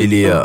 ایلیا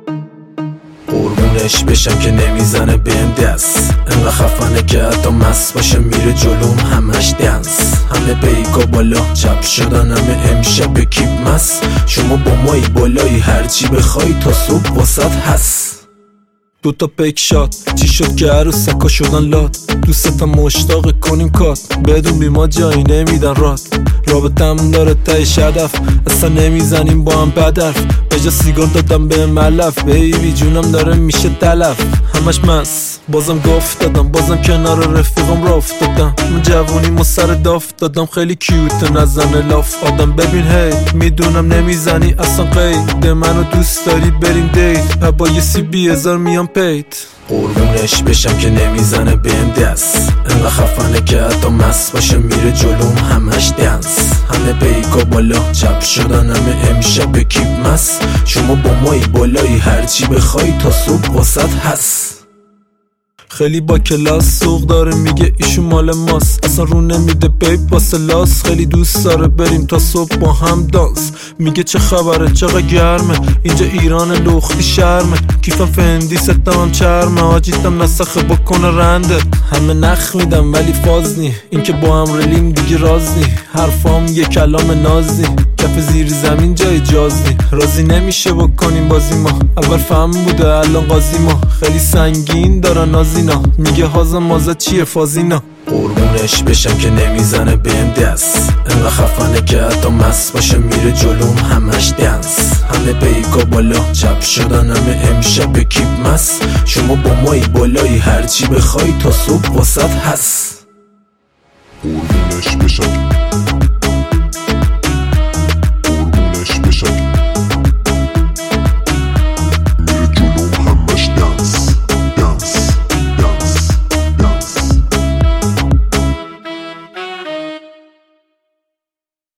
قربونش بشم که نمیزنه بهم دست، انقدر خفنه که حتی مست باشه میره جلوم همش دنس. همه بیگا بالا چپ شدن، همه امشب به کیپ مست. شما با مایی بالایی هرچی بخوای تا صبح واسط هست. دوتا پیک شات چی شد که عروسکا شدن لات، دوستم مشتاق کنیم کات، بدون بیما جایی نمیدن رات. رابطم داره تایش هدف، اصلا نمیزنیم با هم بدرف. به جا سیگار دادم به ملف، بیبی جونم داره میشه تلف. همش مست بازم گفت دادم، بازم کنار رفیقم را افتادم. من جوونیمو سر داف دادم، خیلی کیوت نزنه لاف آدم. ببین هی میدونم نمیزنی اصلا قید، منو دوست داری بریم دیت، با یه $30,000 میام پیت. قربونش بشم که نمیزنه بهم دست، انقدر خفنه که حتی مست باشه میره جلوم همش دنس. همه بیگا بالا چپ شدن، همه امشب به کیپ مست. شما با مایی بالایی هرچی بخوای تا صبح واسط هست. خیلی با کلاس سوق داره میگه ایشون مال ماست، اصلا رو نمیده بیب واسه لاس. خیلی دوست داره بریم تا صبح با هم دانس. میگه چه خبره چقدر گرمه اینجا ایران لختی شرمه. کیفم فندی ستمم چرمه، آجیتم نسخه بکنه رنده. همه نخ میدم ولی فاز نی، این که با هم رلیم دیگه راز نی. حرفام یه کلام ناز نی، کف زیر زمین جای جاز نی. راضی نمیشه بکنیم بازی ما، اول فهم بوده الان قاضی ما. خیلی سنگین دارن نازینا، میگه هازا مازا چیه فازینا. قربونش بشم که نمیزنه بهم دست، انقدر خفنه که حتی مست باشه میره جلوم همش دنس. همه بیگا بالا چپ شدن، همه امشب به کیپ مست. شما با مایی بالایی هرچی بخوای تا صبح واسط هست. قربونش بشم